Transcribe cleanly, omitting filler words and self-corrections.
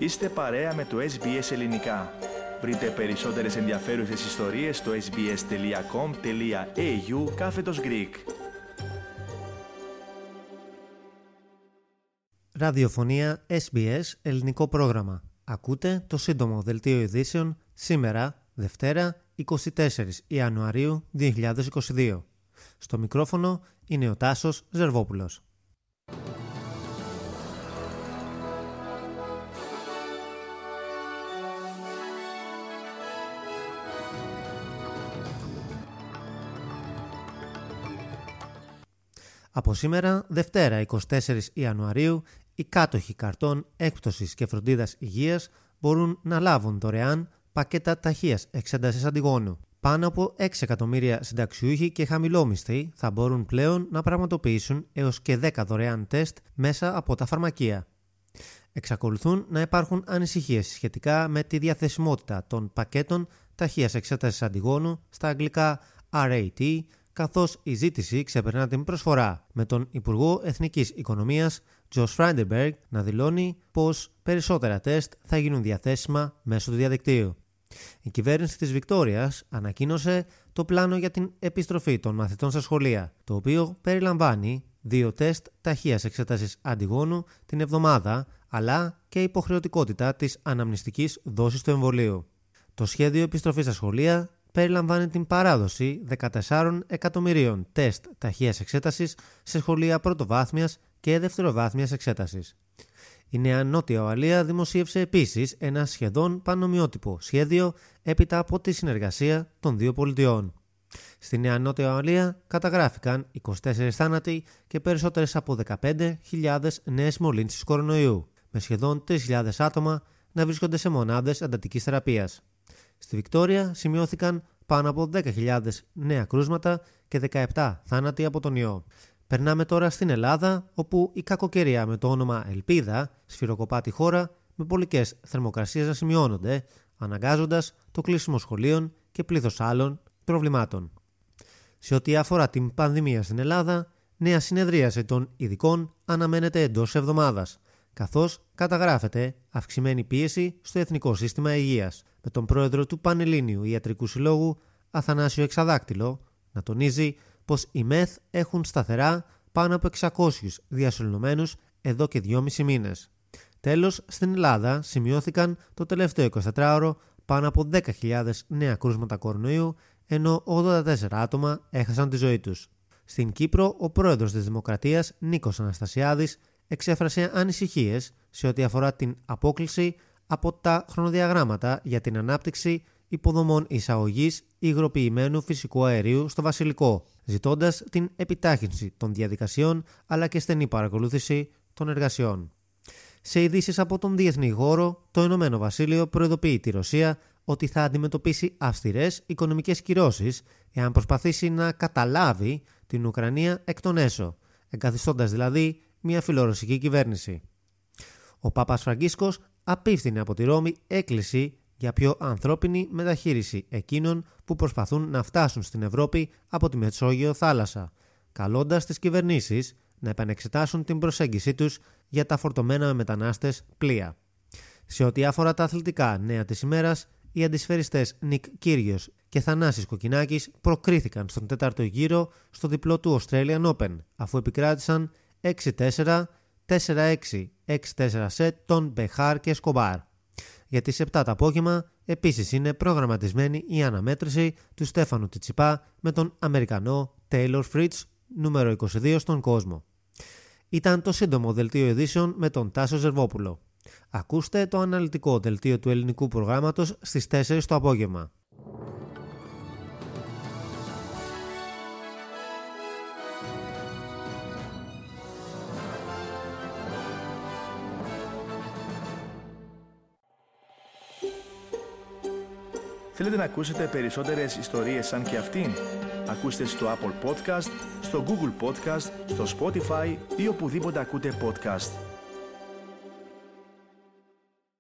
Είστε παρέα με το SBS Ελληνικά. Βρείτε περισσότερες ενδιαφέρουσες ιστορίες στο sbs.com.au/Greek. Ραδιοφωνία SBS Ελληνικό πρόγραμμα. Ακούτε το σύντομο δελτίο ειδήσεων σήμερα, Δευτέρα, 24 Ιανουαρίου 2022. Στο μικρόφωνο είναι ο Τάσος Ζερβόπουλος. Από σήμερα, Δευτέρα 24 Ιανουαρίου, οι κάτοχοι καρτών έκπτωσης και φροντίδας υγείας μπορούν να λάβουν δωρεάν πακέτα ταχείας εξέτασης αντιγόνου. Πάνω από 6 εκατομμύρια συνταξιούχοι και χαμηλόμισθοι θα μπορούν πλέον να πραγματοποιήσουν έως και 10 δωρεάν τεστ μέσα από τα φαρμακεία. Εξακολουθούν να υπάρχουν ανησυχίες σχετικά με τη διαθεσιμότητα των πακέτων ταχείας εξέτασης αντιγόνου, στα αγγλικά RAT, καθώς η ζήτηση ξεπερνά την προσφορά, με τον Υπουργό Εθνικής Οικονομίας Josh Frydenberg να δηλώνει πως περισσότερα τεστ θα γίνουν διαθέσιμα μέσω του διαδικτύου. Η κυβέρνηση της Βικτόριας ανακοίνωσε το πλάνο για την επιστροφή των μαθητών στα σχολεία, το οποίο περιλαμβάνει 2 τεστ ταχείας εξέτασης αντιγόνου την εβδομάδα, αλλά και υποχρεωτικότητα της αναμνηστικής δόσης του εμβολίου. Το σχέδιο επιστροφής στα σχολεία περιλαμβάνει την παράδοση 14 εκατομμυρίων τεστ ταχείας εξέτασης σε σχολεία πρωτοβάθμιας και δευτεροβάθμιας εξέτασης. Η Νέα Νότια Ουαλία δημοσίευσε επίσης ένα σχεδόν πανομοιότυπο σχέδιο έπειτα από τη συνεργασία των δύο πολιτιών. Στη Νέα Νότια Ουαλία καταγράφηκαν 24 θάνατοι και περισσότερες από 15.000 νέες μολύνσεις κορονοϊού, με σχεδόν 3.000 άτομα να βρίσκονται σε μονάδες εντατικής θεραπείας. Στη Βικτόρια σημειώθηκαν πάνω από 10.000 νέα κρούσματα και 17 θάνατοι από τον ιό. Περνάμε τώρα στην Ελλάδα, όπου η κακοκαιρία με το όνομα Ελπίδα σφυροκοπά τη χώρα με πολικές θερμοκρασίες να σημειώνονται, αναγκάζοντας το κλείσιμο σχολείων και πλήθος άλλων προβλημάτων. Σε ό,τι αφορά την πανδημία στην Ελλάδα, νέα συνεδρίαση των ειδικών αναμένεται εντός εβδομάδας, καθώς καταγράφεται αυξημένη πίεση στο Εθνικό Σύστημα Υγείας, με τον πρόεδρο του Πανελλήνιου Ιατρικού Συλλόγου, Αθανάσιο Εξαδάκτυλο, να τονίζει πως οι ΜΕΘ έχουν σταθερά πάνω από 600 διασωληνωμένους εδώ και 2,5 μήνες. Τέλος, στην Ελλάδα σημειώθηκαν το τελευταίο 24ωρο πάνω από 10.000 νέα κρούσματα κορονοϊού, ενώ 84 άτομα έχασαν τη ζωή τους. Στην Κύπρο, ο πρόεδρος της Δημοκρατίας, Νίκος Αναστασιάδης, εξέφρασε ανησυχίες σε ό,τι αφορά την απόκλιση από τα χρονοδιαγράμματα για την ανάπτυξη υποδομών εισαγωγής υγροποιημένου φυσικού αερίου στο Βασιλικό, ζητώντας την επιτάχυνση των διαδικασιών αλλά και στενή παρακολούθηση των εργασιών. Σε ειδήσεις από τον διεθνή χώρο, το Ηνωμένο Βασίλειο προειδοποιεί τη Ρωσία ότι θα αντιμετωπίσει αυστηρές οικονομικές κυρώσεις εάν προσπαθήσει να καταλάβει την Ουκρανία εκ των έσω, εγκαθιστώντας δηλαδή μια φιλορωσική κυβέρνηση. Ο Πάπας Φραγκίσκος απίφθινε από τη Ρώμη έκκληση για πιο ανθρώπινη μεταχείριση εκείνων που προσπαθούν να φτάσουν στην Ευρώπη από τη Μεσόγειο θάλασσα, καλώντας τις κυβερνήσεις να επανεξετάσουν την προσέγγιση τους για τα φορτωμένα με μετανάστες πλοία. Σε ό,τι αφορά τα αθλητικά νέα της ημέρας, οι αντισφαιριστές Νικ Κύριος και Θανάσης Κοκκινάκης προκρίθηκαν στον 4ο γύρο στο διπλό του Australian Open, αφού επικράτησαν 6-4, 4-6, 6-4 σετ των Μπεχάρ και Σκομπάρ. Για τις 7 το απόγευμα επίσης είναι προγραμματισμένη η αναμέτρηση του Στέφανου Τιτσιπά με τον Αμερικανό Taylor Fritz, νούμερο 22 στον κόσμο. Ήταν το σύντομο δελτίο ειδήσεων με τον Τάσο Ζερβόπουλο. Ακούστε το αναλυτικό δελτίο του ελληνικού προγράμματος στις 4 το απόγευμα. Θέλετε να ακούσετε περισσότερες ιστορίες σαν και αυτήν? Ακούστε στο Apple Podcast, στο Google Podcast, στο Spotify ή οπουδήποτε ακούτε podcast.